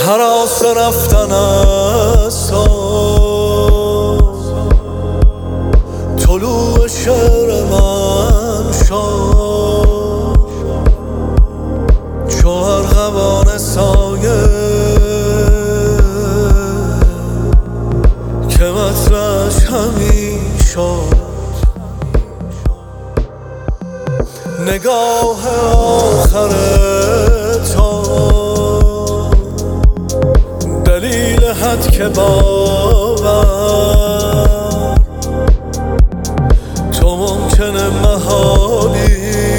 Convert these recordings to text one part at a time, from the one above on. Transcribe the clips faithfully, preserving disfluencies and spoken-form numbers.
هراس رفتن است طلوع شعر من شد چو ارغوان سایه که مطرحش همی شد. نگاه آخر تو دلیل حد که باور تو ممکنه محالی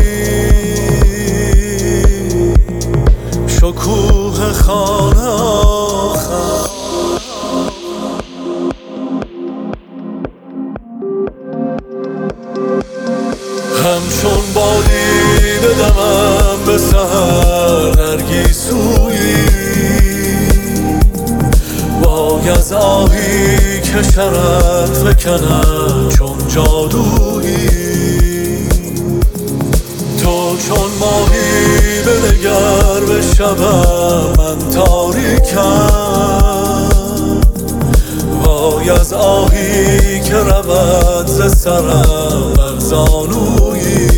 شکوه خانه آخر. همچون بادی بدمم به سحر نرگیسویی وای از آهی که شرط فکند چون جادویی. تو چون ماهی بنگر به شبم من تاریکم وای از آهی که رود ز سرم بر زانویی.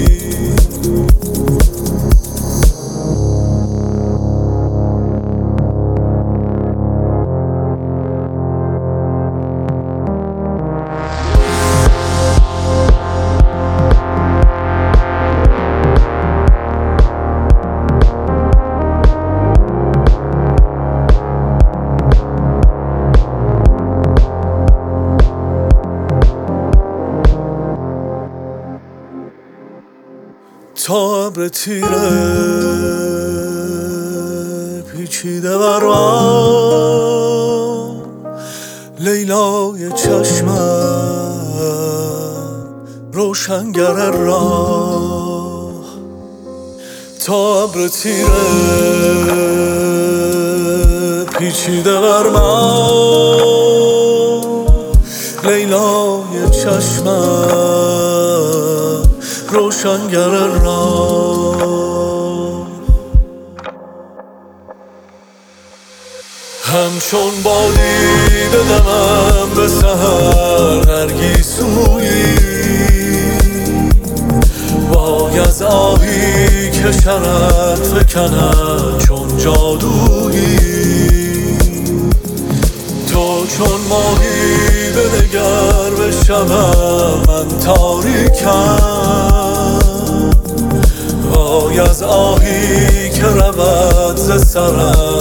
تا ابر تیره پیچیده بر من لیلای چشمم روشنگر راه. تا ابر تیره پیچیده بر من لیلای چشمم روشنگر راه. همچون بادی بدمم به سحر نرگیسویی وای از آهی که شرط فکند چون جادویی. تو چون ماهی بنگر به شبم من تاریکم وای از آهی که رود ز سرم